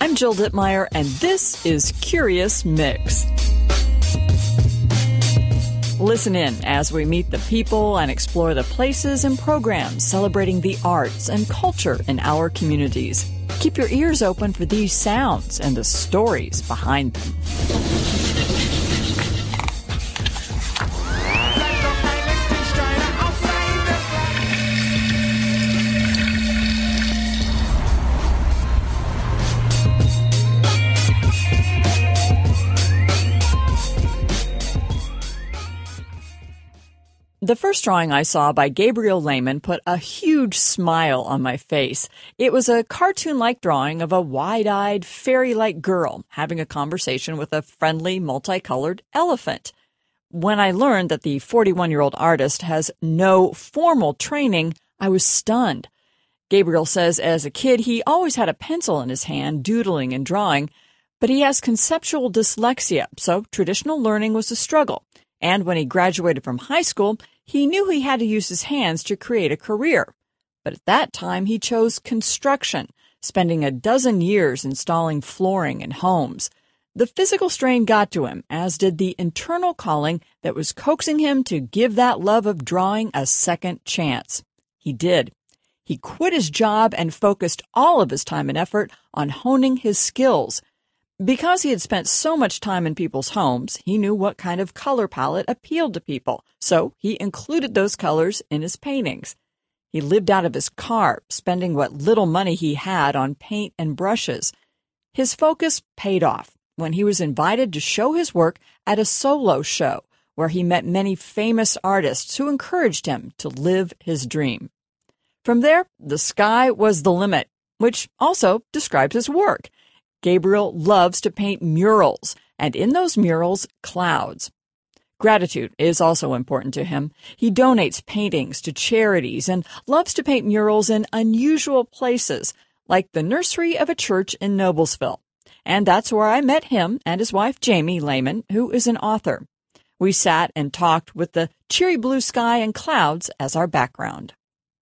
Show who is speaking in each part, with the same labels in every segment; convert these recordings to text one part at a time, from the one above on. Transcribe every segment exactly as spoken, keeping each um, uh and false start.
Speaker 1: I'm Jill Dittmeyer, and this is Curious Mix. Listen in as we meet the people and explore the places and programs celebrating the arts and culture in our communities. Keep your ears open for these sounds and the stories behind them. The first drawing I saw by Gabriel Lehman put a huge smile on my face. It was a cartoon-like drawing of a wide-eyed, fairy-like girl having a conversation with a friendly, multicolored elephant. When I learned that the forty-one-year-old artist has no formal training, I was stunned. Gabriel says as a kid he always had a pencil in his hand, doodling and drawing, but he has conceptual dyslexia, so traditional learning was a struggle. And when he graduated from high school, he knew he had to use his hands to create a career. But at that time, he chose construction, spending a dozen years installing flooring in homes. The physical strain got to him, as did the internal calling that was coaxing him to give that love of drawing a second chance. He did. He quit his job and focused all of his time and effort on honing his skills. Because he had spent so much time in people's homes, he knew what kind of color palette appealed to people, so he included those colors in his paintings. He lived out of his car, spending what little money he had on paint and brushes. His focus paid off when he was invited to show his work at a solo show, where he met many famous artists who encouraged him to live his dream. From there, the sky was the limit, which also describes his work. Gabriel loves to paint murals, and in those murals, clouds. Gratitude is also important to him. He donates paintings to charities and loves to paint murals in unusual places, like the nursery of a church in Noblesville. And that's where I met him and his wife, Jamie Lehman, who is an author. We sat and talked with the cheery blue sky and clouds as our background.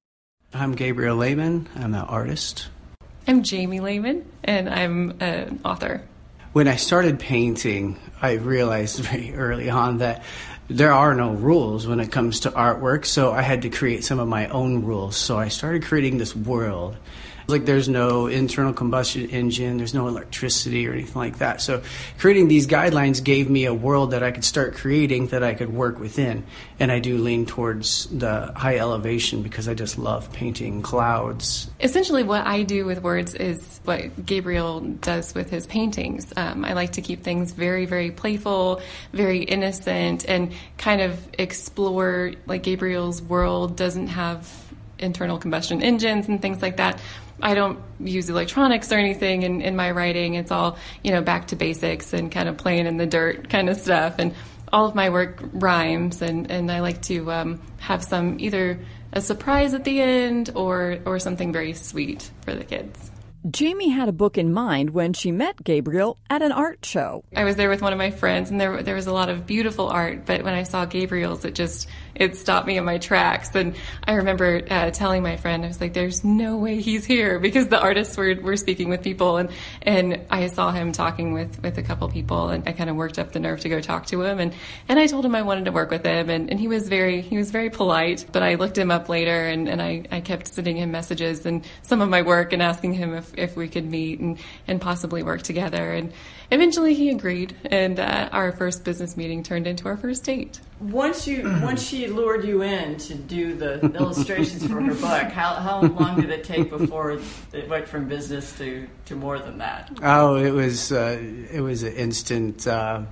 Speaker 2: I'm Gabriel Lehman. I'm an artist.
Speaker 3: I'm Jamie Lehman, and I'm an author.
Speaker 2: When I started painting, I realized very early on that there are no rules when it comes to artwork, so I had to create some of my own rules. So I started creating this world. Like there's no internal combustion engine, there's no electricity or anything like that. So creating these guidelines gave me a world that I could start creating that I could work within. And I do lean towards the high elevation because I just love painting clouds.
Speaker 3: Essentially what I do with words is what Gabriel does with his paintings. Um, I like to keep things very, very playful, very innocent, and kind of explore, like Gabriel's world doesn't have internal combustion engines and things like that. I don't use electronics or anything in, in my writing. It's all, you know, back to basics and kind of playing in the dirt kind of stuff. And all of my work rhymes, and, and I like to um, have some either a surprise at the end or, or something very sweet for the kids.
Speaker 1: Jamie had a book in mind when she met Gabriel at an art show.
Speaker 3: I was there with one of my friends, and there there was a lot of beautiful art, but when I saw Gabriel's, it just, it stopped me in my tracks. And I remember uh, telling my friend, I was like, there's no way he's here, because the artists were, were speaking with people, and, and I saw him talking with, with a couple people, and I kind of worked up the nerve to go talk to him, and, and I told him I wanted to work with him, and, and he was very he was very polite, but I looked him up later, and, and I, I kept sending him messages and some of my work and asking him if, if we could meet and, and possibly work together. And eventually he agreed, and uh, our first business meeting turned into our first date.
Speaker 1: Once you once she lured you in to do the illustrations for her book, how how long did it take before it went from business to, to more than that?
Speaker 2: Oh, it was uh, it was an instant uh,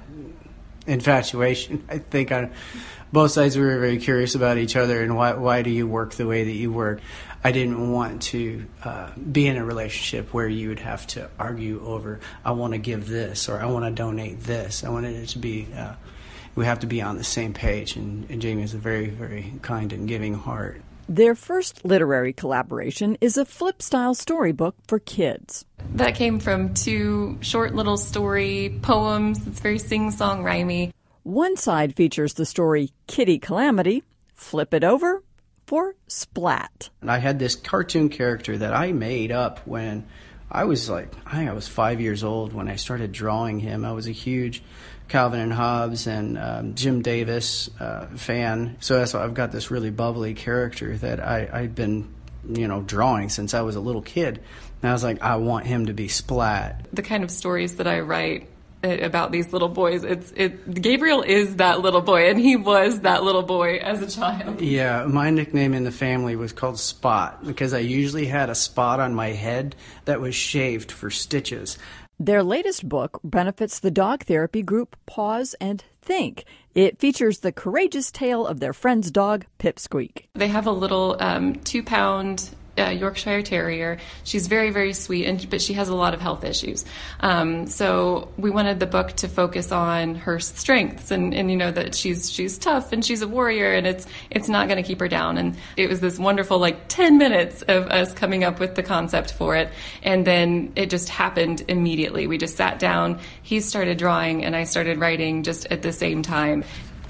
Speaker 2: infatuation. I think on both sides we were very curious about each other and why why do you work the way that you work. I didn't want to uh, be in a relationship where you would have to argue over, I want to give this or I want to donate this. I wanted it to be, uh, we have to be on the same page. And, and Jamie has a very, very kind and giving heart.
Speaker 1: Their first literary collaboration is a flip-style storybook for kids.
Speaker 3: That came from two short little story poems. It's very sing-song, rhymey.
Speaker 1: One side features the story Kitty Calamity. Flip it over for Splat.
Speaker 2: And I had this cartoon character that I made up when I was like, I think I was five years old when I started drawing him. I was a huge Calvin and Hobbes and um, Jim Davis uh, fan. So that's why I've got this really bubbly character that I, I've been, you know, drawing since I was a little kid. And I was like, I want him to be Splat.
Speaker 3: The kind of stories that I write about these little boys, it's it Gabriel is that little boy, and he was that little boy as a child.
Speaker 2: Yeah, my nickname in the family was called Spot because I usually had a spot on my head that was shaved for stitches.
Speaker 1: Their latest book benefits the dog therapy group Pause and Think. It features the courageous tale of their friend's dog, Pipsqueak.
Speaker 3: They have a little um, two-pound Uh, Yorkshire Terrier. She's very, very sweet, and but she has a lot of health issues. Um, so we wanted the book to focus on her strengths, and, and you know that she's she's tough and she's a warrior, and it's it's not going to keep her down. And it was this wonderful like ten minutes of us coming up with the concept for it, and then it just happened immediately. We just sat down. He started drawing, and I started writing just at the same time.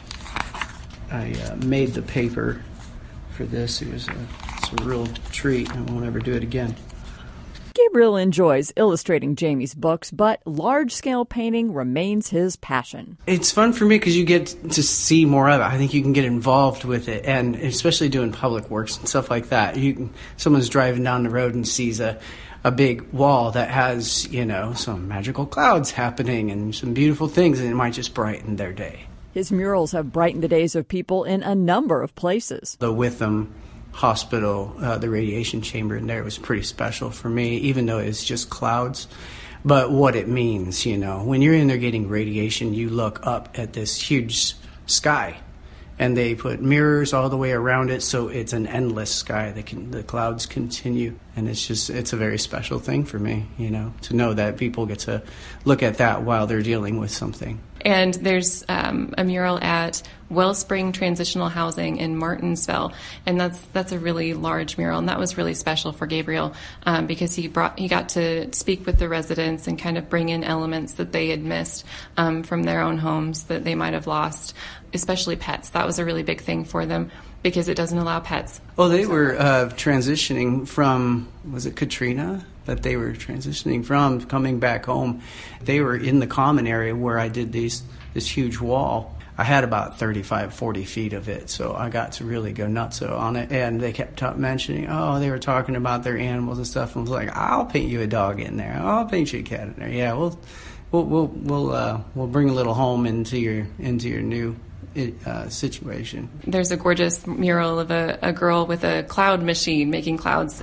Speaker 2: I uh, made the paper for this. It was a It's a real treat. I won't ever do it again.
Speaker 1: Gabriel enjoys illustrating Jamie's books, but large-scale painting remains his passion.
Speaker 2: It's fun for me because you get to see more of it. I think you can get involved with it, and especially doing public works and stuff like that. You can, someone's driving down the road and sees a, a big wall that has, you know, some magical clouds happening and some beautiful things, and it might just brighten their day.
Speaker 1: His murals have brightened the days of people in a number of places.
Speaker 2: The Witham Hospital, uh, the radiation chamber in there was pretty special for me, even though it's just clouds. But what it means, you know, when you're in there getting radiation, you look up at this huge sky, and they put mirrors all the way around it, so it's an endless sky. They can, the clouds continue, and it's just, it's a very special thing for me, you know, to know that people get to look at that while they're dealing with something.
Speaker 3: And there's um, a mural at Wellspring Transitional Housing in Martinsville, and that's that's a really large mural, and that was really special for Gabriel um, because he brought he got to speak with the residents and kind of bring in elements that they had missed um, from their own homes that they might have lost, especially pets. That was a really big thing for them because it doesn't allow pets.
Speaker 2: Well, they were uh, transitioning from, was it Katrina? That they were transitioning from, coming back home. They were in the common area where I did these this huge wall. I had about thirty-five, forty feet of it, so I got to really go nuts on it. And they kept t- mentioning, oh, they were talking about their animals and stuff. And I was like, I'll paint you a dog in there. I'll paint you a cat in there. Yeah, we'll we'll we'll we'll, uh, we'll bring a little home into your into your new uh, situation. There's a gorgeous mural of a, a girl with a cloud machine making clouds.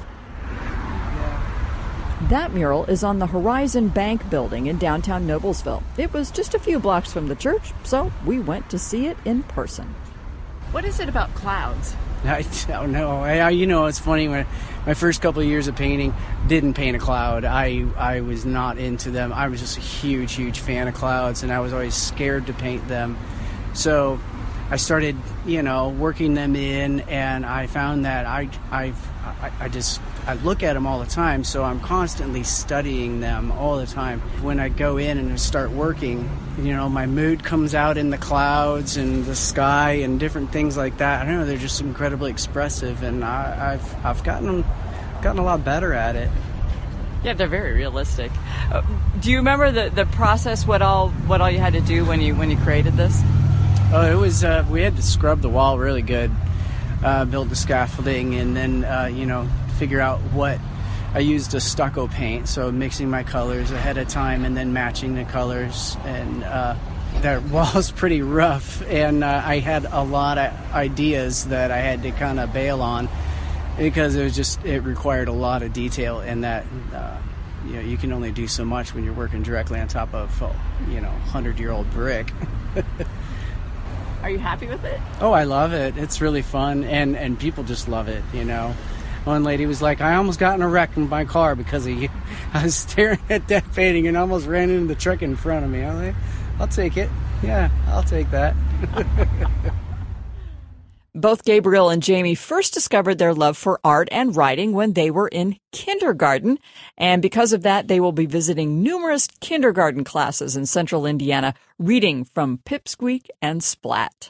Speaker 1: That mural is on the Horizon Bank building in downtown Noblesville. It was just a few blocks from the church, so we went to see it in person. What is it about clouds?
Speaker 2: I don't know. I, you know, it's funny, when my first couple of years of painting, didn't paint a cloud. I, I was not into them. I was just a huge, huge fan of clouds, and I was always scared to paint them. So I started, you know, working them in, and I found that I, I've, I, I just, I look at them all the time, so I'm constantly studying them all the time. When I go in and start working, you know, my mood comes out in the clouds and the sky and different things like that. I don't know, they're just incredibly expressive, and I, I've, I've gotten, gotten a lot better at it.
Speaker 1: Yeah, they're very realistic. Uh, do you remember the, the process? What all, what all you had to do when you, when you created this?
Speaker 2: Oh, it was, uh, we had to scrub the wall really good, uh, build the scaffolding, and then, uh, you know, figure out what I used a stucco paint, so mixing my colors ahead of time and then matching the colors. And uh, that wall's pretty rough, and uh, I had a lot of ideas that I had to kind of bail on because it was just, it required a lot of detail, and that uh, you know, you can only do so much when you're working directly on top of, you know, hundred-year-old brick.
Speaker 1: Are you happy with it?
Speaker 2: Oh, I love it. It's really fun, and, and people just love it, you know. One lady was like, I almost got in a wreck in my car because of you. I was staring at that painting and almost ran into the truck in front of me. I was like, I'll take it. Yeah, I'll take that.
Speaker 1: Both Gabriel and Jamie first discovered their love for art and writing when they were in kindergarten. And because of that, they will be visiting numerous kindergarten classes in central Indiana, reading from Pipsqueak and Splat.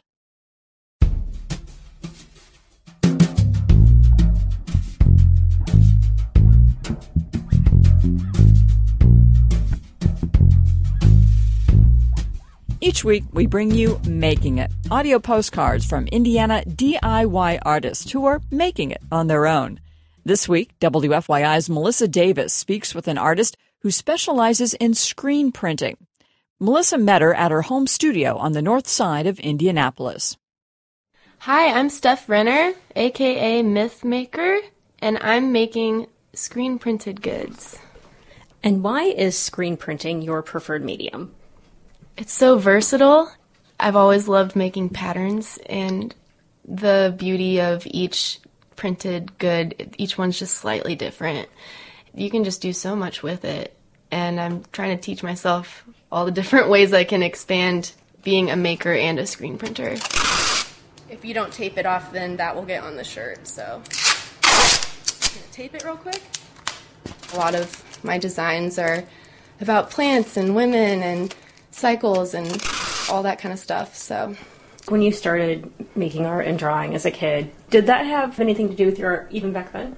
Speaker 1: Each week, we bring you Making It, audio postcards from Indiana D I Y artists who are making it on their own. This week, W F Y I's Melissa Davis speaks with an artist who specializes in screen printing. Melissa met her at her home studio on the north side of Indianapolis.
Speaker 4: Hi, I'm Steph Renner, aka Mythmaker, and I'm making screen printed goods.
Speaker 5: And why is screen printing your preferred medium?
Speaker 4: It's so versatile. I've always loved making patterns, and the beauty of each printed good, each one's just slightly different. You can just do so much with it, and I'm trying to teach myself all the different ways I can expand being a maker and a screen printer. If you don't tape it off, then that will get on the shirt, so I'm gonna tape it real quick. A lot of my designs are about plants and women and cycles and all that kind of stuff. So,
Speaker 5: when you started making art and drawing as a kid, did that have anything to do with your art even back then?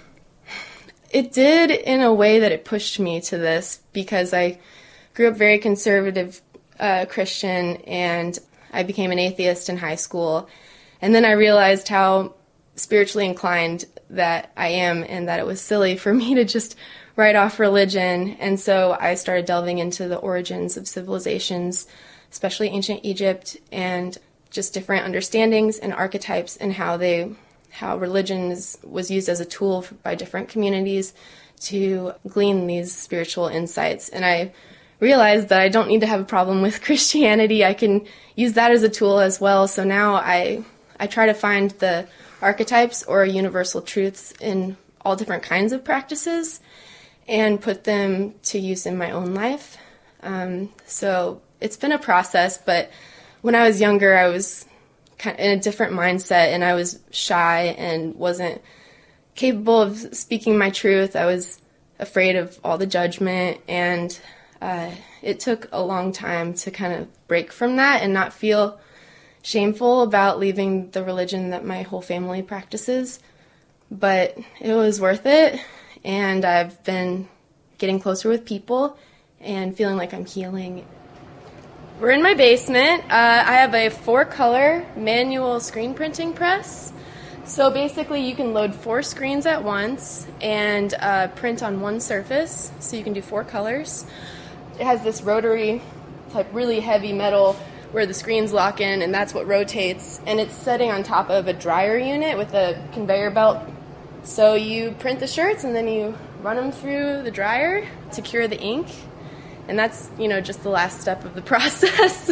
Speaker 4: It did, in a way that it pushed me to this, because I grew up very conservative uh, Christian, and I became an atheist in high school. And then I realized how spiritually inclined that I am, and that it was silly for me to just write off religion. And so I started delving into the origins of civilizations, especially ancient Egypt, and just different understandings and archetypes, and how they, how religion is, was used as a tool for, by different communities to glean these spiritual insights. And I realized that I don't need to have a problem with Christianity. I can use that as a tool as well. So now I I try to find the archetypes or universal truths in all different kinds of practices and put them to use in my own life. Um, so it's been a process, but when I was younger, I was kind of in a different mindset, and I was shy and wasn't capable of speaking my truth. I was afraid of all the judgment, and uh, it took a long time to kind of break from that and not feel shameful about leaving the religion that my whole family practices. But it was worth it, and I've been getting closer with people and feeling like I'm healing. We're in my basement. Uh, I have a four-color manual screen printing press. So basically you can load four screens at once and uh, print on one surface, so you can do four colors. It has this rotary type really heavy metal where the screens lock in, and that's what rotates. And it's sitting on top of a dryer unit with a conveyor belt. So you print the shirts, and then you run them through the dryer to cure the ink. And that's, you know, just the last step of the process.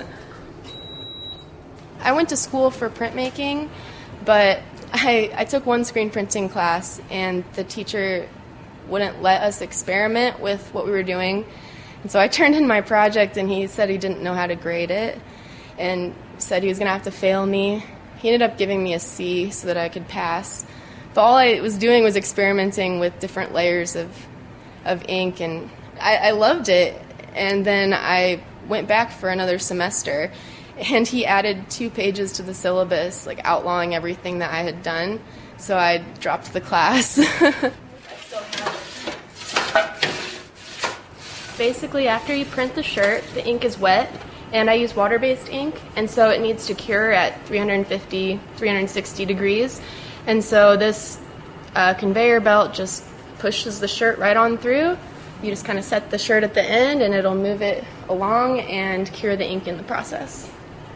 Speaker 4: I went to school for printmaking, but I, I took one screen printing class, and the teacher wouldn't let us experiment with what we were doing. And so I turned in my project, and he said he didn't know how to grade it, and said he was going to have to fail me. He ended up giving me a C so that I could pass. But all I was doing was experimenting with different layers of of ink, and I, I loved it. And then I went back for another semester, and he added two pages to the syllabus, like outlawing everything that I had done. So I dropped the class. I still have it. Basically, after you print the shirt, the ink is wet, and I use water-based ink, and so it needs to cure at three fifty, three sixty degrees. And so this uh, conveyor belt just pushes the shirt right on through. You just kind of set the shirt at the end, and it'll move it along and cure the ink in the process.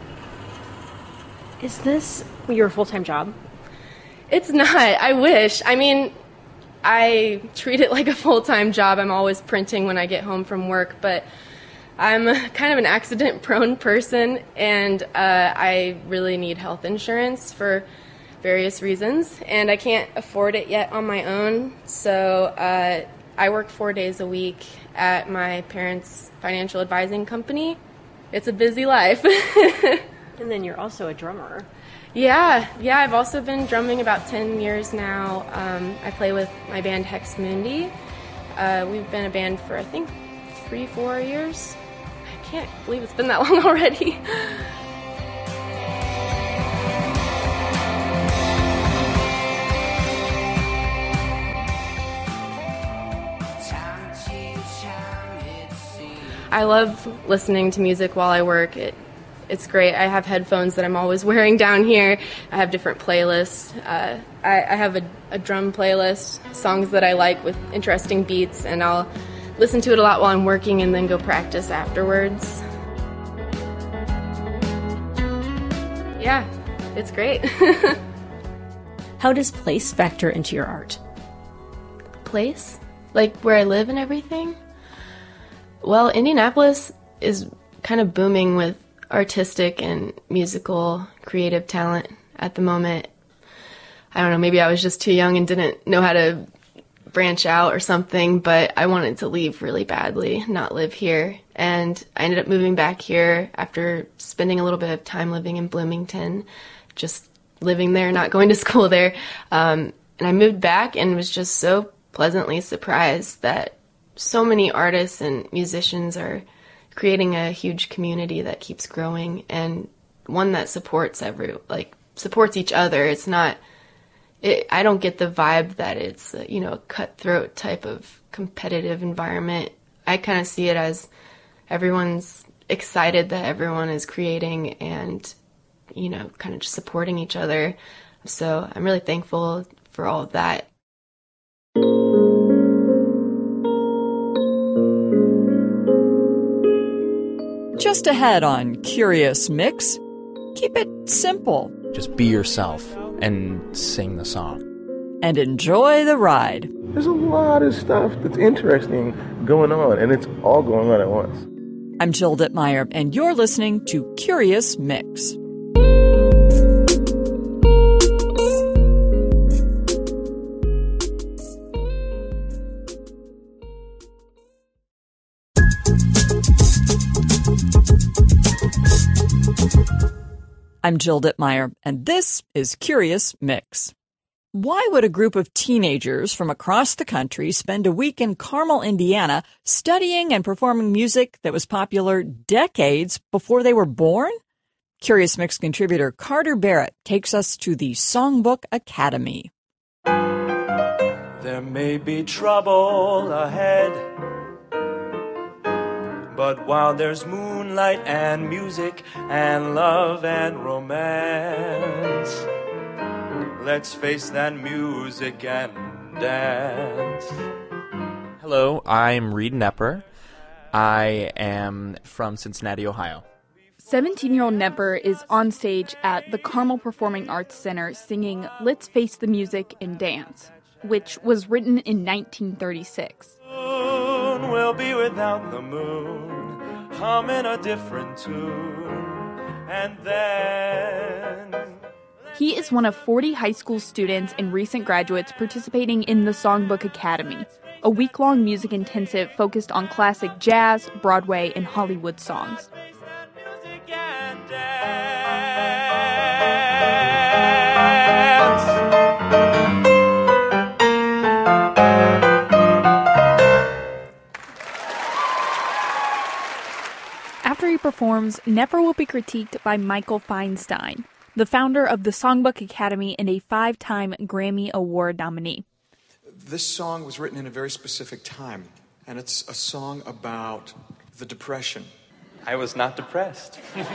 Speaker 5: Is this your full-time job?
Speaker 4: It's not. I wish. I mean, I treat it like a full-time job. I'm always printing when I get home from work, but I'm kind of an accident-prone person, and uh, I really need health insurance for various reasons, and I can't afford it yet on my own. So uh, I work four days a week at my parents' financial advising company. It's a busy life.
Speaker 5: And then you're also a drummer.
Speaker 4: Yeah, yeah, I've also been drumming about ten years now. Um, I play with my band Hex Mundi. Uh, we've been a band for, I think, three, four years. I can't believe it's been that long already. I love listening to music while I work. It, it's great. I have headphones that I'm always wearing down here. I have different playlists. Uh, I, I have a, a drum playlist, songs that I like with interesting beats, and I'll listen to it a lot while I'm working and then go practice afterwards. Yeah, it's great.
Speaker 5: How does place factor into your art?
Speaker 4: Place? Like where I live and everything? Well, Indianapolis is kind of booming with artistic and musical creative talent at the moment. I don't know, maybe I was just too young and didn't know how to branch out or something, but I wanted to leave really badly, not live here. And I ended up moving back here after spending a little bit of time living in Bloomington, just living there, not going to school there. Um, and I moved back and was just so pleasantly surprised that so many artists and musicians are creating a huge community that keeps growing, and one that supports every, like, supports each other. It's not, it, I don't get the vibe that it's, you know, a cutthroat type of competitive environment. I kind of see it as everyone's excited that everyone is creating and, you know, kind of just supporting each other. So I'm really thankful for all of that.
Speaker 1: Just ahead on Curious Mix, keep it simple.
Speaker 6: Just be yourself and sing the song.
Speaker 1: And enjoy the ride.
Speaker 7: There's a lot of stuff that's interesting going on, and it's all going on at once.
Speaker 1: I'm Jill Dittmeyer, and you're listening to Curious Mix. I'm Jill Dittmeyer, and this is Curious Mix. Why would a group of teenagers from across the country spend a week in Carmel, Indiana, studying and performing music that was popular decades before they were born? Curious Mix contributor Carter Barrett takes us to the Songbook Academy.
Speaker 8: There may be trouble ahead, but while there's moonlight and music and love and romance, let's face that music and dance.
Speaker 6: Hello, I'm Reed Knepper. I am from Cincinnati, Ohio.
Speaker 9: seventeen-year-old Knepper is on stage at the Carmel Performing Arts Center singing Let's Face the Music and Dance, which was written in nineteen thirty-six.
Speaker 8: Soon we'll be without the moon, humming a different tune, and then...
Speaker 9: He is one of forty high school students and recent graduates participating in the Songbook Academy, a week-long music intensive focused on classic jazz, Broadway, and Hollywood songs. After he performs, Knepper will be critiqued by Michael Feinstein, the founder of the Songbook Academy and a five-time Grammy Award nominee.
Speaker 10: This song was written in a very specific time, and it's a song about the Depression.
Speaker 8: I was not depressed.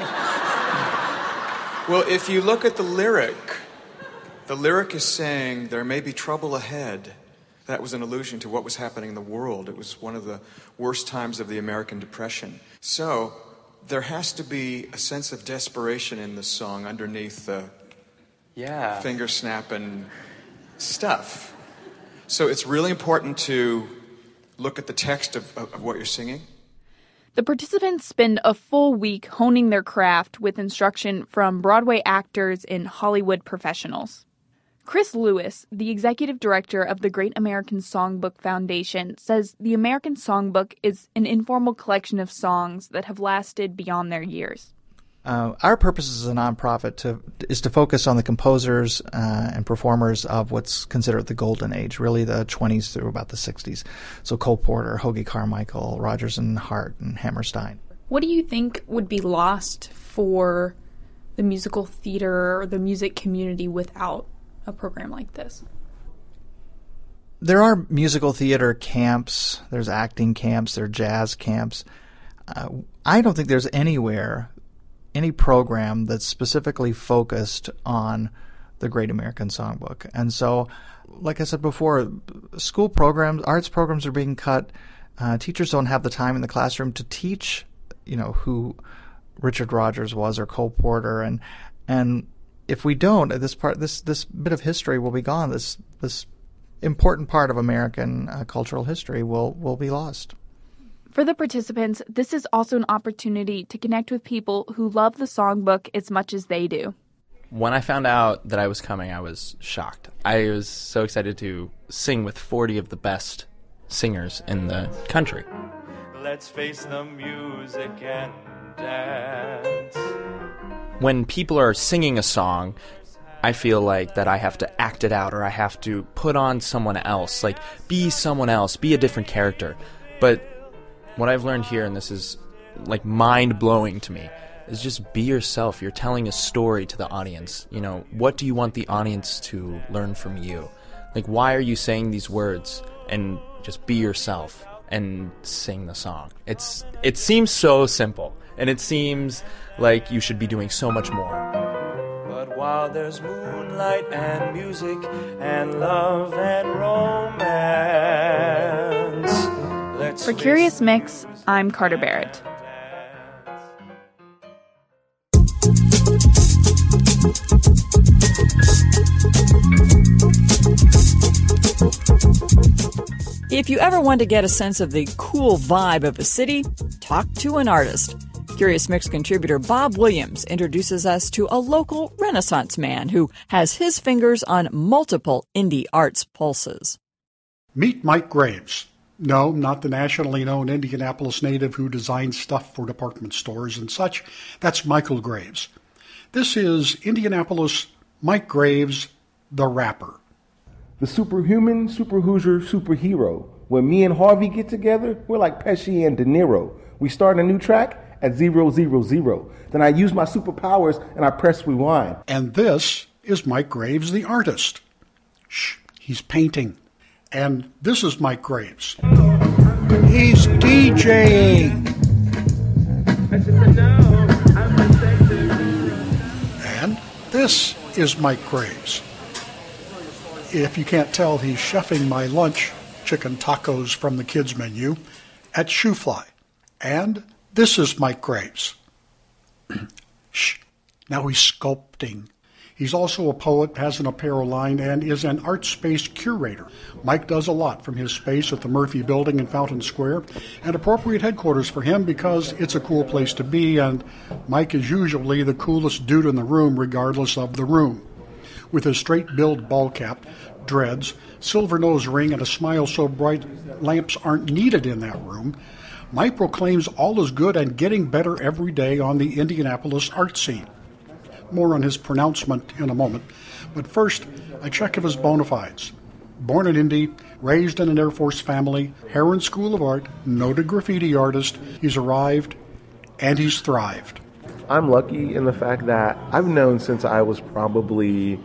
Speaker 10: Well, if you look at the lyric, the lyric is saying, there may be trouble ahead. That was an allusion to what was happening in the world. It was one of the worst times of the American Depression. So, there has to be a sense of desperation in this song underneath the
Speaker 8: Yeah.
Speaker 10: finger snapping stuff. So it's really important to look at the text of, of, of what you're singing.
Speaker 9: The participants spend a full week honing their craft with instruction from Broadway actors and Hollywood professionals. Chris Lewis, the executive director of the Great American Songbook Foundation, says the American Songbook is an informal collection of songs that have lasted beyond their years.
Speaker 11: Uh, our purpose as a nonprofit to, is to focus on the composers uh, and performers of what's considered the golden age, really the twenties through about the sixties. So Cole Porter, Hoagy Carmichael, Rodgers and Hart, and Hammerstein.
Speaker 9: What do you think would be lost for the musical theater or the music community without a program like this?
Speaker 11: There are musical theater camps, there's acting camps, there are jazz camps. uh, I don't think there's anywhere, any program that's specifically focused on the Great American Songbook. And so, like I said before, school programs, arts programs are being cut. Uh, teachers don't have the time in the classroom to teach, you know, who Richard Rodgers was or Cole Porter, and and if we don't, this part, this this bit of history will be gone. This this important part of American uh, cultural history will will be lost.
Speaker 9: For the participants, this is also an opportunity to connect with people who love the songbook as much as they do.
Speaker 6: When I found out that I was coming, I was shocked. I was so excited to sing with forty of the best singers in the country.
Speaker 8: Let's face the music and dance.
Speaker 6: When people are singing a song, I feel like that I have to act it out, or I have to put on someone else, like be someone else, be a different character. But what I've learned here, and this is like mind-blowing to me, is just be yourself. You're telling a story to the audience. You know, what do you want the audience to learn from you? Like, why are you saying these words? And just be yourself and sing the song. It's it seems so simple, and it seems like you should be doing so much more.
Speaker 8: But while there's moonlight and music and love and romance, let's
Speaker 9: For Curious Mix, I'm Carter Barrett.
Speaker 1: If you ever want to get a sense of the cool vibe of a city, talk to an artist. Curious Mix contributor Bob Williams introduces us to a local Renaissance man who has his fingers on multiple indie arts pulses.
Speaker 12: Meet Mike Graves. No, not the nationally known Indianapolis native who designs stuff for department stores and such. That's Michael Graves. This is Indianapolis Mike Graves, the rapper.
Speaker 7: The superhuman, super Hoosier, superhero. When me and Harvey get together, we're like Pesci and De Niro. We start a new track at zero, zero, zero. Then I use my superpowers and I press rewind.
Speaker 12: And this is Mike Graves, the artist. Shh, he's painting. And this is Mike Graves. He's DJing. And this is Mike Graves. If you can't tell, he's chefing my lunch, chicken tacos from the kids' menu, at Shoofly. And this is Mike Graves. Shh. Now he's sculpting. He's also a poet, has an apparel line, and is an art space curator. Mike does a lot from his space at the Murphy Building in Fountain Square, and appropriate headquarters for him because it's a cool place to be, and Mike is usually the coolest dude in the room regardless of the room. With his straight-billed ball cap, dreads, silver nose ring, and a smile so bright lamps aren't needed in that room, Mike proclaims all is good and getting better every day on the Indianapolis art scene. More on his pronouncement in a moment, but first, a check of his bona fides. Born in Indy, raised in an Air Force family, Heron School of Art, noted graffiti artist, he's arrived and he's thrived.
Speaker 7: I'm lucky in the fact that I've known since I was probably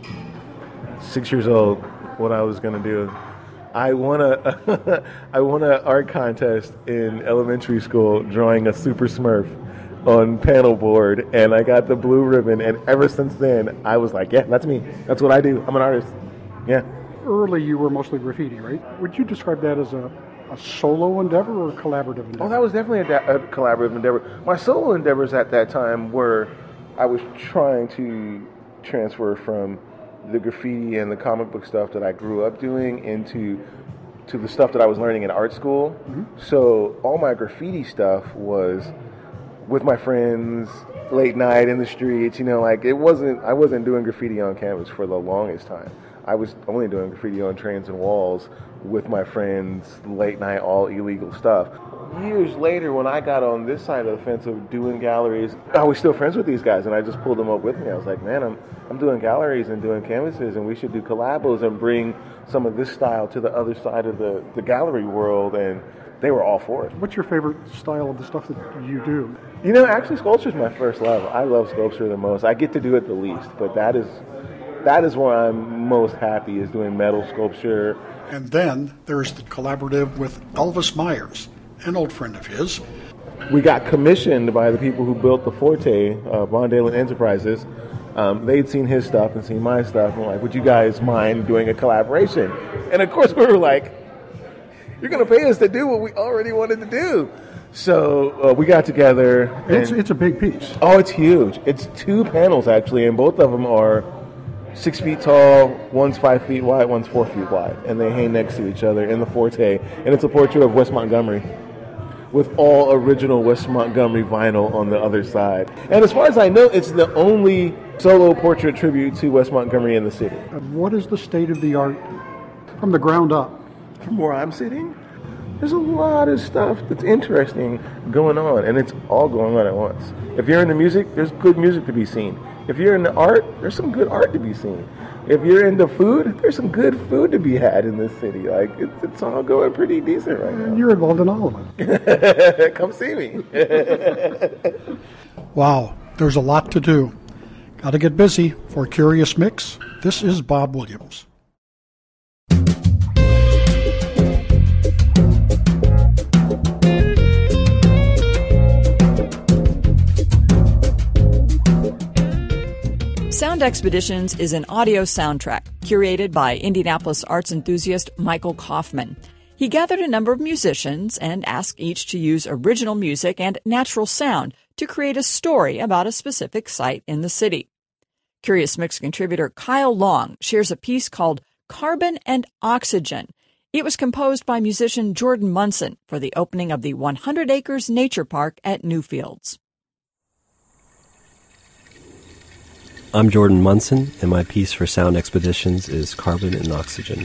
Speaker 7: six years old what I was going to do. I won a I won an art contest in elementary school drawing a Super Smurf on panel board, and I got the blue ribbon, and ever since then I was like, yeah, that's me. That's what I do. I'm an artist. Yeah.
Speaker 12: Early you were mostly graffiti, right? Would you describe that as a, a solo endeavor or a collaborative endeavor?
Speaker 7: Oh, that was definitely a, da- a collaborative endeavor. My solo endeavors at that time were I was trying to transfer from the graffiti and the comic book stuff that I grew up doing into to the stuff that I was learning in art school. Mm-hmm. So all my graffiti stuff was with my friends, late night in the streets, you know, like it wasn't, I wasn't doing graffiti on canvas for the longest time. I was only doing graffiti on trains and walls with my friends, late night, all illegal stuff. Years later, when I got on this side of the fence of doing galleries, I was still friends with these guys, and I just pulled them up with me. I was like, man, I'm I'm doing galleries and doing canvases, and we should do collabos and bring some of this style to the other side of the, the gallery world, and they were all for it.
Speaker 12: What's your favorite style of the stuff that you do?
Speaker 7: You know, actually, sculpture is my first love. I love sculpture the most. I get to do it the least, but that is that is where I'm most happy, is doing metal sculpture.
Speaker 12: And then there's the collaborative with Elvis Myers, an old friend of his.
Speaker 7: we got commissioned by the people who built the Forte, uh, Von Dalen Enterprises. Um, they'd seen his stuff and seen my stuff, and like, would you guys mind doing a collaboration? And of course we were like, you're going to pay us to do what we already wanted to do. So uh, we got together. And,
Speaker 12: it's it's a big piece.
Speaker 7: Oh, it's huge. It's two panels, actually, and both of them are six feet tall. One's five feet wide, one's four feet wide. And they hang next to each other in the Forte. And it's a portrait of Wes Montgomery with all original Wes Montgomery vinyl on the other side. And as far as I know, it's the only solo portrait tribute to Wes Montgomery in the city.
Speaker 12: Uh, what is the state of the art from the ground up?
Speaker 7: From where I'm sitting, there's a lot of stuff that's interesting going on, and it's all going on at once. If you're into music, there's good music to be seen. If you're into art, there's some good art to be seen. If you're into food, there's some good food to be had in this city. Like, it's, it's all going pretty decent right now.
Speaker 12: And you're involved in all of it.
Speaker 7: Come see me.
Speaker 12: Wow, there's a lot to do. Got to get busy. For Curious Mix, this is Bob Williams.
Speaker 1: Sound Expeditions is an audio soundtrack curated by Indianapolis arts enthusiast Michael Kaufman. He gathered a number of musicians and asked each to use original music and natural sound to create a story about a specific site in the city. Curious Mix contributor Kyle Long shares a piece called Carbon and Oxygen. It was composed by musician Jordan Munson for the opening of the one hundred acres Nature Park at Newfields.
Speaker 13: I'm Jordan Munson, and my piece for Sound Expeditions is Carbon and Oxygen.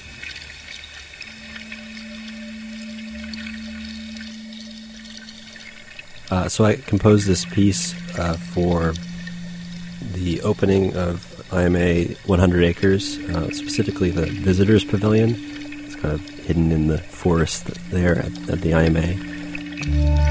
Speaker 13: Uh, so I composed this piece uh, for the opening of I M A one hundred acres, uh, specifically the Visitors Pavilion. It's kind of hidden in the forest there at, at the I M A.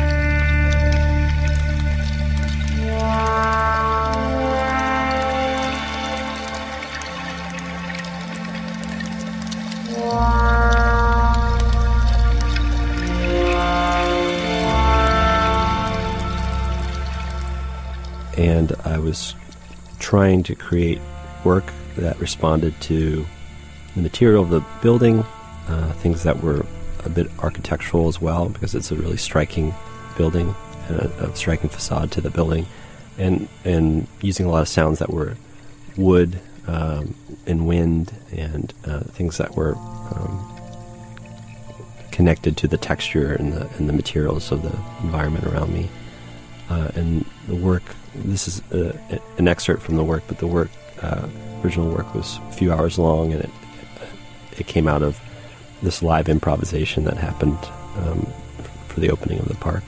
Speaker 13: And I was trying to create work that responded to the material of the building, uh, things that were a bit architectural as well, because it's a really striking building and a, a striking facade to the building, and and using a lot of sounds that were wood um, and wind and uh, things that were um, connected to the texture and the and the materials of the environment around me. Uh, and the work, this is uh, an excerpt from the work, but the work, uh, original work was a few hours long, and it it came out of this live improvisation that happened um, for the opening of the park.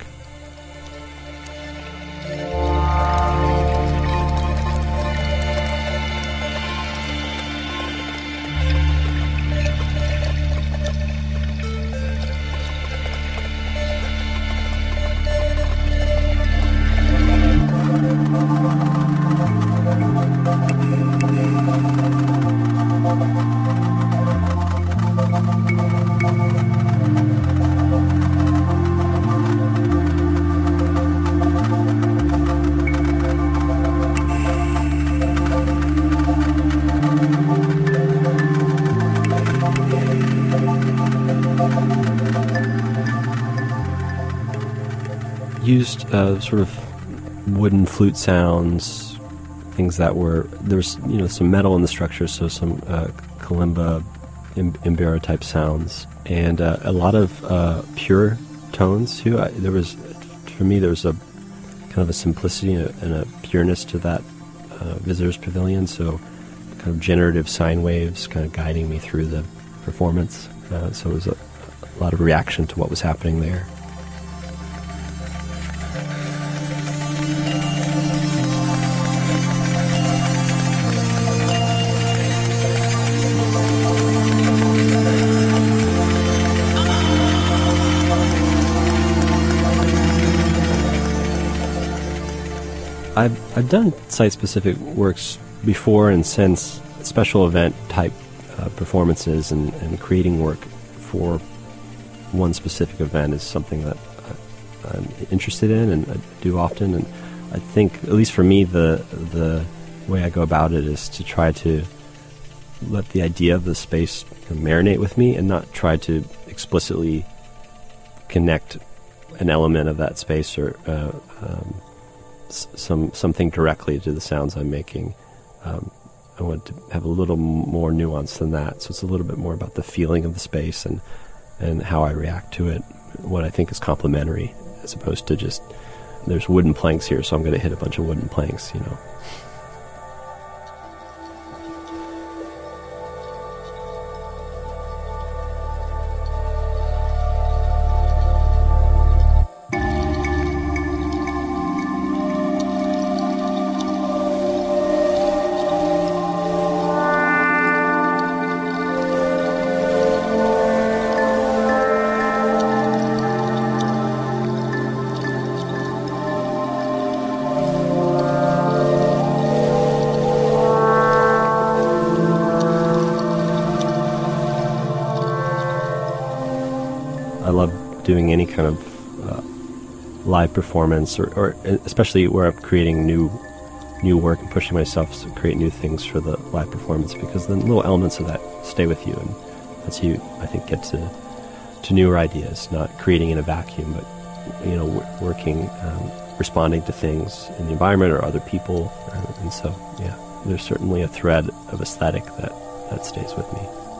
Speaker 13: Used uh, sort of wooden flute sounds, things that were, there was, you know, some metal in the structure, so some uh, kalimba, im- imbira type sounds, and uh, a lot of uh, pure tones too. I, there was, for me, there was a kind of a simplicity and a, and a pureness to that uh, Visitors Pavilion, so kind of generative sine waves kind of guiding me through the performance. Uh, so it was a, a lot of reaction to what was happening there. I've, I've done site-specific works before and since, special event type uh, performances, and, and creating work for one specific event is something that I'm interested in and I do often. And I think, at least for me, the the way I go about it is to try to let the idea of the space marinate with me and not try to explicitly connect an element of that space or uh, um, s- some something directly to the sounds I'm making. Um, I want to have a little more nuance than that, so it's a little bit more about the feeling of the space and and how I react to it, what I think is complementary, as opposed to just, there's wooden planks here, so I'm going to hit a bunch of wooden planks, you know. I love doing any kind of uh, live performance, or, or especially where I'm creating new new work and pushing myself to create new things for the live performance, because the little elements of that stay with you, and that's how you, I think, get to to newer ideas, not creating in a vacuum, but, you know, w- working, um, responding to things in the environment or other people. And, and so, yeah, there's certainly a thread of aesthetic that, that stays with me.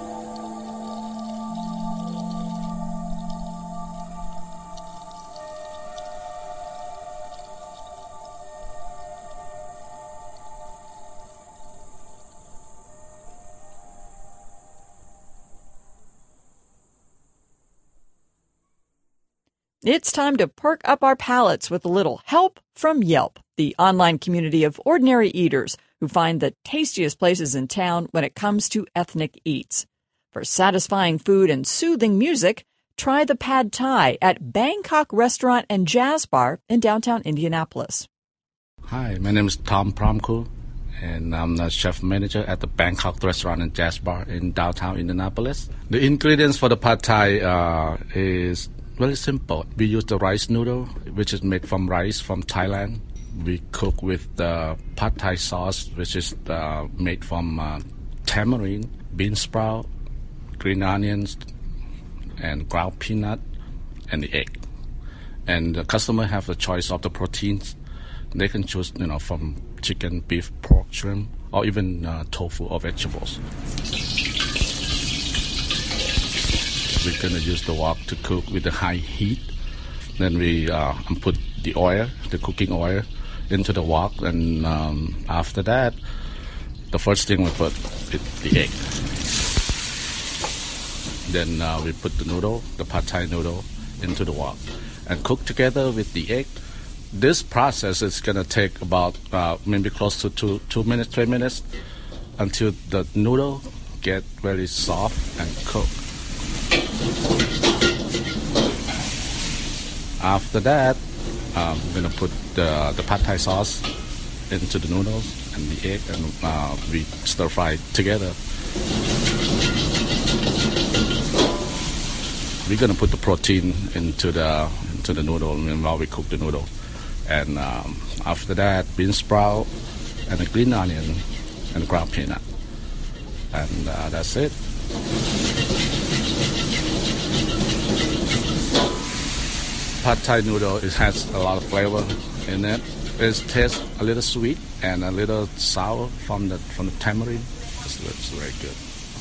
Speaker 1: It's time to perk up our palates with a little help from Yelp, the online community of ordinary eaters who find the tastiest places in town when it comes to ethnic eats. For satisfying food and soothing music, try the Pad Thai at Bangkok Restaurant and Jazz Bar in downtown Indianapolis.
Speaker 14: Hi, my name is Tom Promku, and I'm the chef manager at the Bangkok Restaurant and Jazz Bar in downtown Indianapolis. The ingredients for the Pad Thai uh, is very simple. We use the rice noodle, which is made from rice from Thailand. We cook with the Pad Thai sauce, which is uh, made from uh, tamarind, bean sprout, green onions, and ground peanut, and the egg. And the customer have the choice of the proteins. They can choose, you know, from chicken, beef, pork, shrimp, or even uh, tofu or vegetables. We're going to use the wok to cook with the high heat. Then we uh, put the oil, the cooking oil, into the wok. And um, after that, the first thing we put is the egg. Then uh, we put the noodle, the Pad Thai noodle, into the wok and cook together with the egg. This process is going to take about uh, maybe close to two, two minutes, three minutes until the noodle get very soft and cooked. After that, um, we're going to put the, the Pad Thai sauce into the noodles and the egg, and uh, we stir fry together. We're going to put the protein into the into the noodle while we cook the noodle. And um, after that, bean sprout and a green onion and ground peanut. And uh, that's it. Pad Thai noodle, it has a lot of flavor in it. It tastes a little sweet and a little sour from the from the tamarind. It's, it's very good.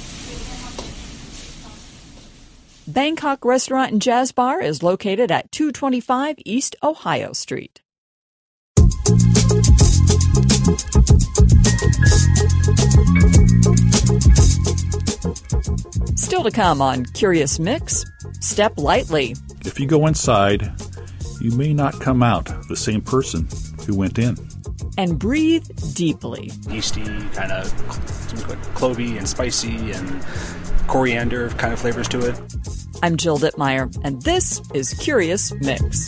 Speaker 1: Bangkok Restaurant and Jazz Bar is located at two twenty-five East Ohio Street. Still to come on Curious Mix, Step Lightly.
Speaker 15: If you go inside, you may not come out the same person who went in.
Speaker 1: And breathe deeply.
Speaker 16: Yeasty, kind of clovey and spicy and coriander kind of flavors to it.
Speaker 1: I'm Jill Dittmeyer, and this is Curious Mix.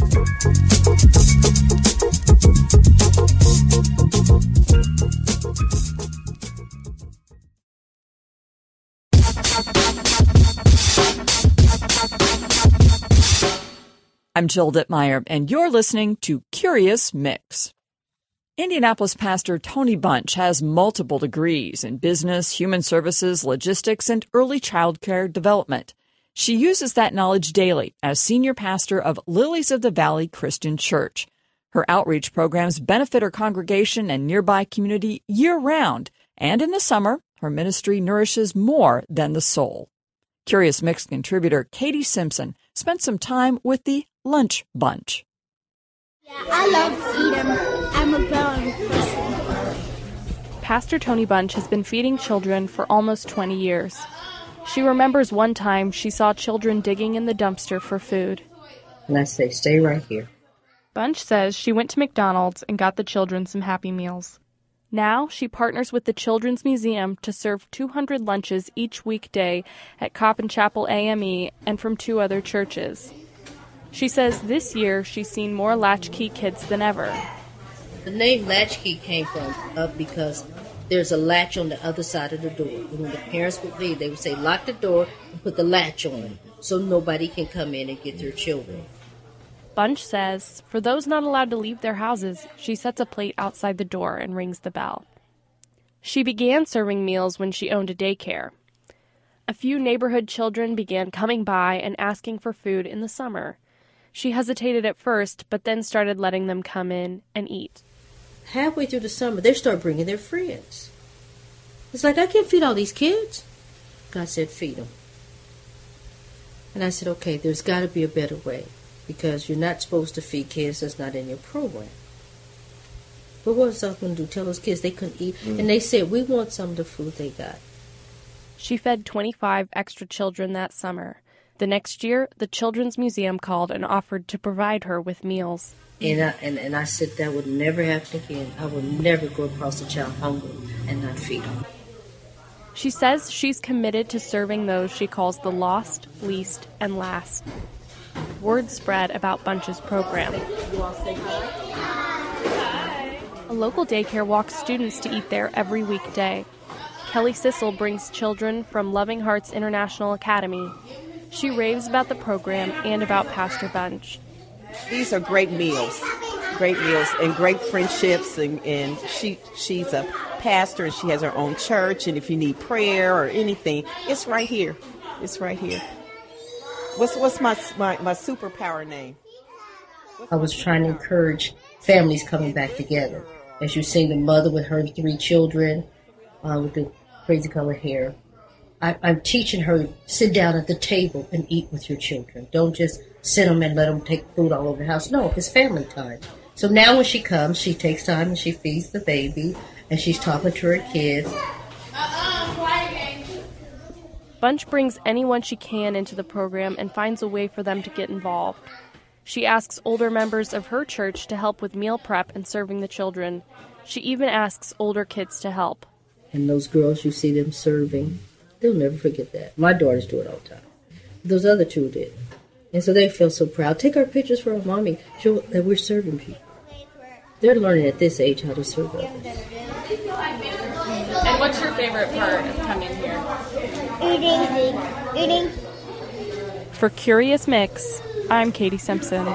Speaker 1: I'm Jill Dittmeyer, and you're listening to Curious Mix. Indianapolis pastor Tony Bunch has multiple degrees in business, human services, logistics, and early child care development. She uses that knowledge daily as senior pastor of Lilies of the Valley Christian Church. Her outreach programs benefit her congregation and nearby community year-round, and in the summer, her ministry nourishes more than the soul. Curious Mix contributor Katie Simpson spent some time with the Lunch Bunch.
Speaker 17: Yeah, I love freedom. I'm a growing person.
Speaker 9: Pastor Tony Bunch has been feeding children for almost twenty years. She remembers one time she saw children digging in the dumpster for food.
Speaker 18: And I say, stay right here.
Speaker 9: Bunch says she went to McDonald's and got the children some Happy Meals. Now she partners with the Children's Museum to serve two hundred lunches each weekday at Coppin Chapel A M E and from two other churches. She says this year she's seen more latchkey kids than ever.
Speaker 18: The name latchkey came from up because there's a latch on the other side of the door. And when the parents would leave, they would say, lock the door and put the latch on it so nobody can come in and get their children.
Speaker 9: Bunch says for those not allowed to leave their houses, she sets a plate outside the door and rings the bell. She began serving meals when she owned a daycare. A few neighborhood children began coming by and asking for food in the summer. She hesitated at first, but then started letting them come in and eat.
Speaker 18: Halfway through the summer, they start bringing their friends. It's like, I can't feed all these kids. God said, feed them. And I said, okay, there's got to be a better way. Because you're not supposed to feed kids that's not in your program. But what was I going to do? Tell those kids they couldn't eat? Mm. And they said, we want some of the food they got.
Speaker 9: She fed twenty-five extra children that summer. The next year, the Children's Museum called and offered to provide her with meals.
Speaker 18: And I, and, and I said that would never happen again. I would never go across a child hungry and not feed them.
Speaker 9: She says she's committed to serving those she calls the lost, least, and last. Word spread about Bunch's program. A local daycare walks students to eat there every weekday. Kelly Sissel brings children from Loving Hearts International Academy. She raves about the program and about Pastor Bunch.
Speaker 19: These are great meals, great meals, and great friendships. And, and she she's a pastor, and she has her own church. And if you need prayer or anything, it's right here. It's right here. What's what's my, my, my superpower name?
Speaker 18: I was trying to encourage families coming back together. As you see the mother with her three children uh, with the crazy colored hair. I, I'm teaching her, sit down at the table and eat with your children. Don't just sit them and let them take food all over the house. No, it's family time. So now when she comes, she takes time and she feeds the baby and she's talking to her kids.
Speaker 9: Bunch brings anyone she can into the program and finds a way for them to get involved. She asks older members of her church to help with meal prep and serving the children. She even asks older kids to help.
Speaker 18: And those girls, you see them serving, they'll never forget that. My daughters do it all the time. Those other two did. And so they feel so proud. Take our pictures for our mommy, show that we're serving people. They're learning at this age how to serve others.
Speaker 9: And what's your favorite part of coming here?
Speaker 17: Eating. Eating.
Speaker 9: For Curious Mix, I'm Katie Simpson.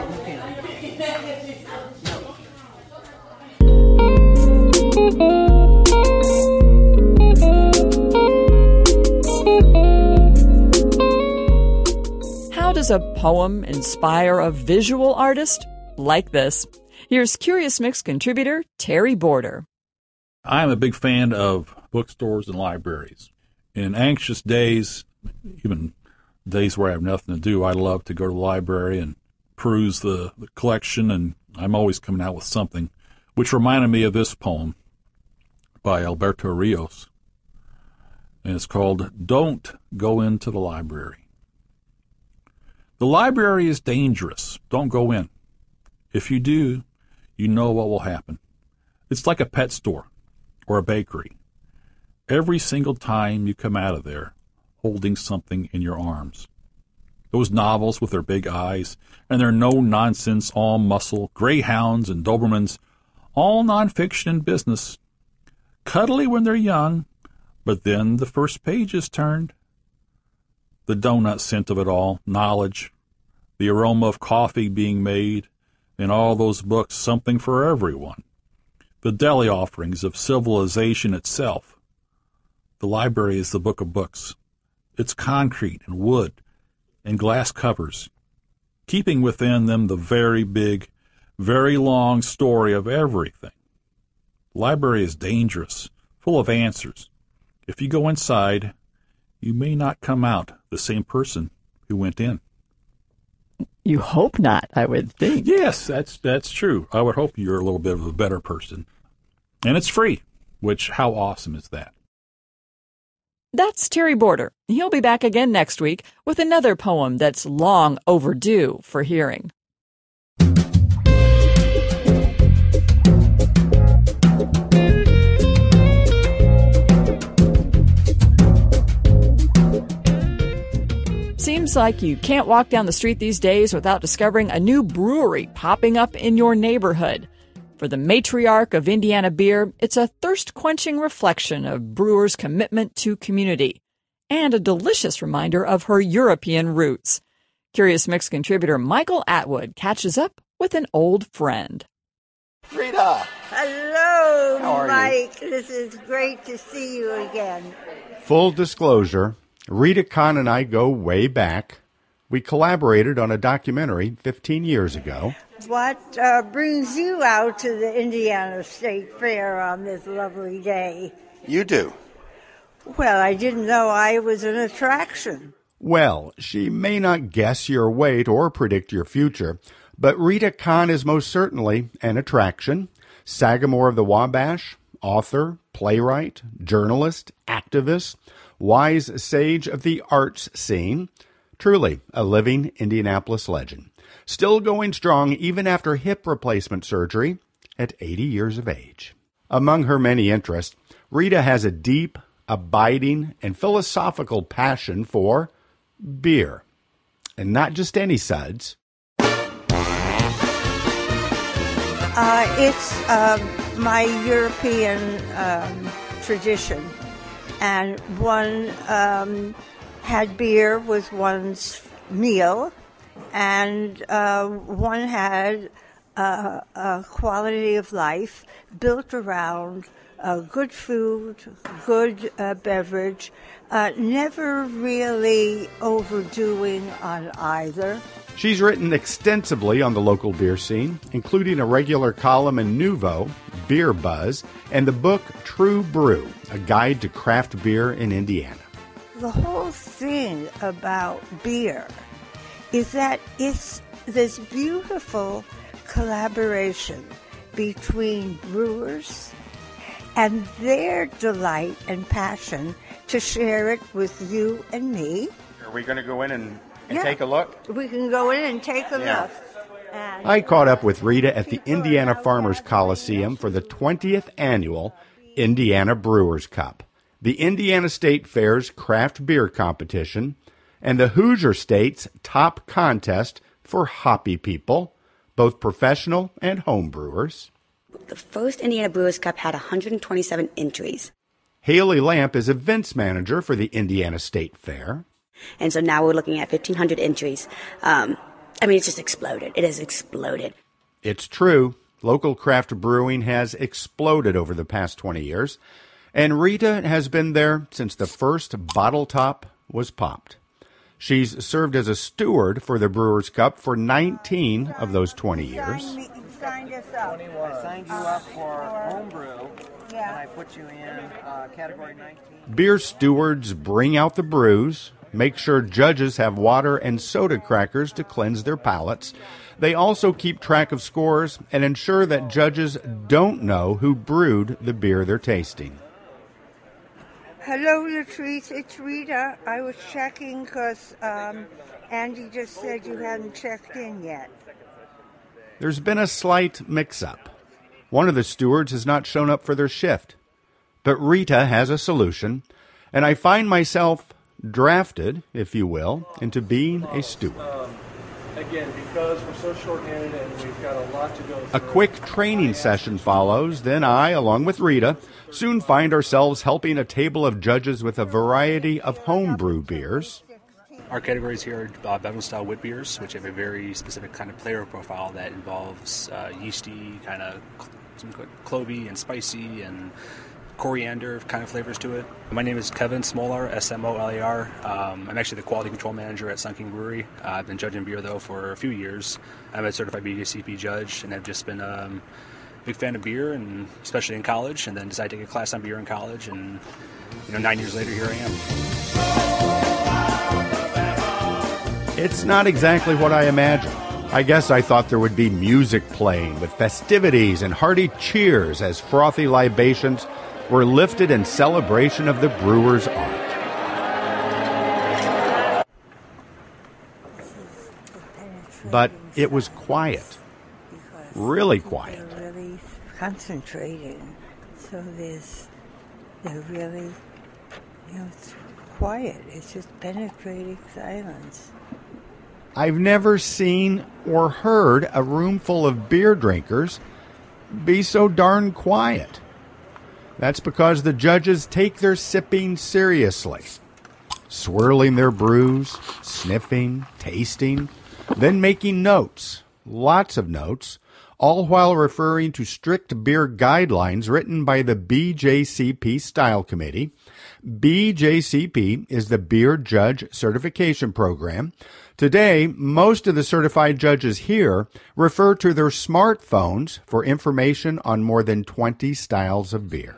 Speaker 1: How does a poem inspire a visual artist? Like this. Here's Curious Mix contributor Terry Border.
Speaker 15: I'm a big fan of bookstores and libraries. In anxious days, even days where I have nothing to do, I love to go to the library and peruse the, the collection, and I'm always coming out with something, which reminded me of this poem by Alberto Rios, and it's called Don't Go Into the Library. The library is dangerous. Don't go in. If you do, you know what will happen. It's like a pet store or a bakery. Every single time you come out of there holding something in your arms. Those novels with their big eyes and their no-nonsense, all-muscle, greyhounds and Dobermans, all nonfiction and business. Cuddly when they're young, but then the first page is turned. The donut scent of it all, knowledge, the aroma of coffee being made, in all those books, something for everyone. The deli offerings of civilization itself. The library is the book of books. It's concrete and wood and glass covers, keeping within them the very big, very long story of everything. The library is dangerous, full of answers. If you go inside, you may not come out the same person who went in.
Speaker 1: You hope not, I would think.
Speaker 15: Yes, that's that's true. I would hope you're a little bit of a better person. And it's free, which, how awesome is that?
Speaker 1: That's Terry Border. He'll be back again next week with another poem that's long overdue for hearing. Seems like you can't walk down the street these days without discovering a new brewery popping up in your neighborhood. For the matriarch of Indiana beer, it's a thirst-quenching reflection of brewers' commitment to community and a delicious reminder of her European roots. Curious Mix contributor Michael Atwood catches up with an old friend.
Speaker 20: Rita!
Speaker 21: Hello,
Speaker 20: How are
Speaker 21: Mike.
Speaker 20: you?
Speaker 21: This is great to see you again.
Speaker 20: Full disclosure, Rita Kahn and I go way back. We collaborated on a documentary fifteen years ago.
Speaker 21: What uh, brings you out to the Indiana State Fair on this lovely day?
Speaker 20: You do.
Speaker 21: Well, I didn't know I was an attraction.
Speaker 20: Well, she may not guess your weight or predict your future, but Rita Kahn is most certainly an attraction. Sagamore of the Wabash, author, playwright, journalist, activist, wise sage of the arts scene. Truly a living Indianapolis legend. Still going strong even after hip replacement surgery at eighty years of age. Among her many interests, Rita has a deep, abiding, and philosophical passion for beer. And not just any suds.
Speaker 21: Uh, it's uh, my European um, tradition. And one um, had beer with one's meal, and uh, one had uh, a quality of life built around uh, good food, good uh, beverage, uh, never really overdoing on either.
Speaker 20: She's written extensively on the local beer scene, including a regular column in Nuvo, Beer Buzz, and the book True Brew, a guide to craft beer in Indiana.
Speaker 21: The whole thing about beer is that it's this beautiful collaboration between brewers and their delight and passion to share it with you and me.
Speaker 20: Are we going to go in and, and
Speaker 21: Yeah.
Speaker 20: take a look?
Speaker 21: We can go in and take a
Speaker 20: Yeah.
Speaker 21: look. And
Speaker 20: I caught up with Rita at the Indiana Farmers Coliseum for the twentieth annual Indiana Brewers Cup, the Indiana State Fair's craft beer competition, and the Hoosier State's top contest for hoppy people, both professional and home brewers.
Speaker 22: The first Indiana Brewers Cup had one hundred twenty-seven entries.
Speaker 20: Haley Lamp is events manager for the Indiana State Fair.
Speaker 22: And so now we're looking at fifteen hundred entries. Um, I mean, it's just exploded. It has exploded.
Speaker 20: It's true. Local craft brewing has exploded over the past twenty years, and Rita has been there since the first bottle top was popped. She's served as a steward for the Brewers Cup for nineteen of those twenty years.
Speaker 21: Sign me- signed us up.
Speaker 23: twenty-one. I signed you up for homebrew,
Speaker 21: Yeah.
Speaker 23: and I put you in uh, category nineteen.
Speaker 20: Beer stewards bring out the brews, make sure judges have water and soda crackers to cleanse their palates. They also keep track of scores and ensure that judges don't know who brewed the beer they're tasting.
Speaker 21: Hello, Latrice. It's Rita. I was checking because um, Andy just said you hadn't checked in yet.
Speaker 20: There's been a slight mix-up. One of the stewards has not shown up for their shift. But Rita has a solution, and I find myself drafted, if you will, into being a steward.
Speaker 23: Um, again, because we're so short-handed and we've got a lot to go through.
Speaker 20: A quick training session follows, then I, along with Rita, soon find ourselves helping a table of judges with a variety of homebrew beers.
Speaker 16: Our categories here are uh, Bevel-style wit beers, which have a very specific kind of flavor profile that involves uh, yeasty, kind of some clovey and spicy and coriander kind of flavors to it. My name is Kevin Smolar, S M O L A R. Um, I'm actually the quality control manager at Sun King Brewery. Uh, I've been judging beer, though, for a few years. I'm a certified B J C P judge, and I've just been um, a big fan of beer, and especially in college, and then decided to take a class on beer in college, and you know, nine years later, here I am.
Speaker 20: It's not exactly what I imagined. I guess I thought there would be music playing with festivities and hearty cheers as frothy libations were lifted in celebration of the brewer's art. But it was quiet, really quiet.
Speaker 21: They're really concentrating, so there's, they're really, you know, it's quiet. It's just penetrating silence.
Speaker 20: I've never seen or heard a room full of beer drinkers be so darn quiet. That's because the judges take their sipping seriously, swirling their brews, sniffing, tasting, then making notes, lots of notes, all while referring to strict beer guidelines written by the B J C P Style Committee. B J C P is the Beer Judge Certification Program. Today, most of the certified judges here refer to their smartphones for information on more than twenty styles of beer.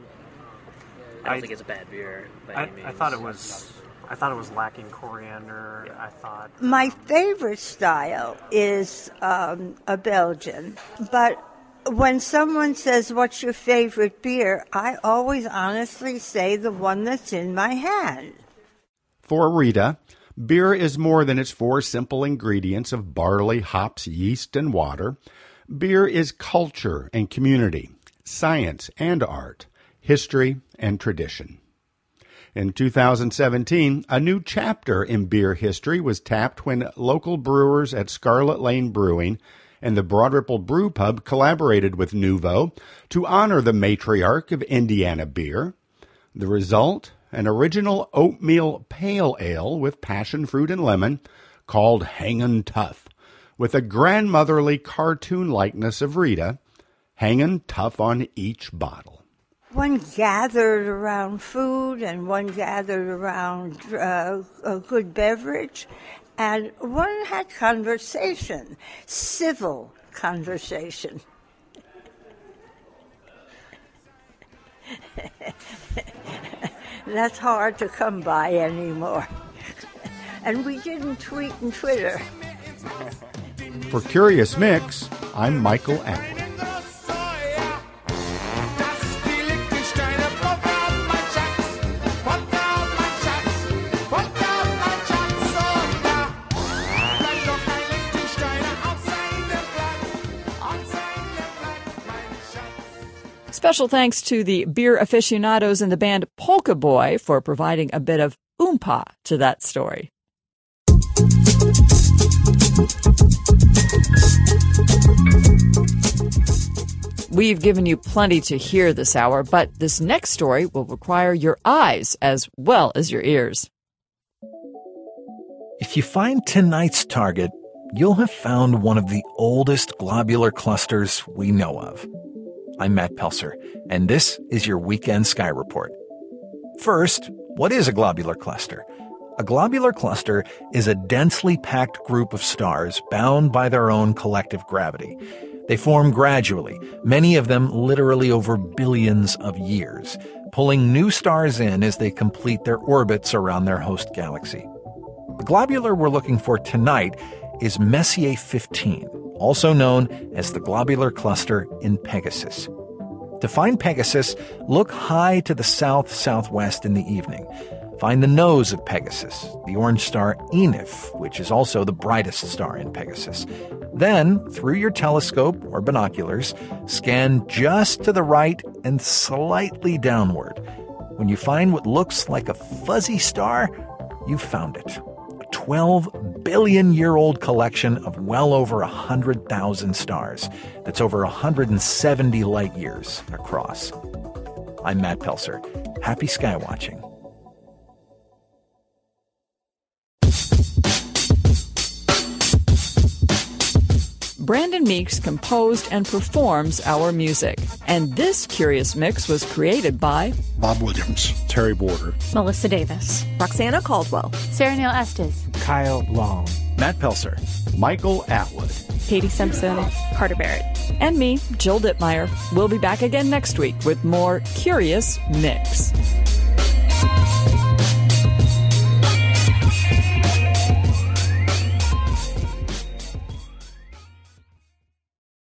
Speaker 2: I don't I, think it's a bad beer. By I, any means. I thought it was. I thought it was lacking coriander. Yeah. I thought
Speaker 21: my favorite style is um, a Belgian, but when someone says, "What's your favorite beer?" I always honestly say the one that's in my hand.
Speaker 20: For Rita, beer is more than its four simple ingredients of barley, hops, yeast, and water. Beer is culture and community, science and art, history and tradition. In two thousand seventeen, a new chapter in beer history was tapped when local brewers at Scarlet Lane Brewing and the Broad Ripple Brew Pub collaborated with Nuvo to honor the matriarch of Indiana beer. The result? An original oatmeal pale ale with passion fruit and lemon called Hangin' Tough, with a grandmotherly cartoon likeness of Rita, hanging tough on each bottle.
Speaker 21: One gathered around food and one gathered around uh, a good beverage, and one had conversation, civil conversation. That's hard to come by anymore. And we didn't tweet and Twitter.
Speaker 20: For Curious Mix, I'm Michael Atwood.
Speaker 1: Special thanks to the beer aficionados in the band Polka Boy for providing a bit of oompa to that story. We've given you plenty to hear this hour, but this next story will require your eyes as well as your ears.
Speaker 3: If you find tonight's target, you'll have found one of the oldest globular clusters we know of. I'm Matt Pelser, and this is your Weekend Sky Report. First, what is a globular cluster? A globular cluster is a densely packed group of stars bound by their own collective gravity. They form gradually, many of them literally over billions of years, pulling new stars in as they complete their orbits around their host galaxy. The globular we're looking for tonight is Messier fifteen, also known as the globular cluster in Pegasus. To find Pegasus, look high to the south-southwest in the evening. Find the nose of Pegasus, the orange star Enif, which is also the brightest star in Pegasus. Then, through your telescope or binoculars, scan just to the right and slightly downward. When you find what looks like a fuzzy star, you've found it. twelve billion year old collection of well over one hundred thousand stars. That's over one hundred seventy light years across. I'm Matt Pelser. Happy sky watching.
Speaker 1: Brandon Meeks composed and performs our music. And this Curious Mix was created by
Speaker 12: Bob Williams,
Speaker 15: Terry Border,
Speaker 4: Melissa Davis,
Speaker 5: Roxana Caldwell,
Speaker 4: Sarah Neil Estes,
Speaker 10: Kyle Long,
Speaker 3: Matt Pelser,
Speaker 20: Michael Atwood,
Speaker 4: Katie Simpson, Carter Barrett,
Speaker 1: and me, Jill Dittmeyer. We'll be back again next week with more Curious Mix.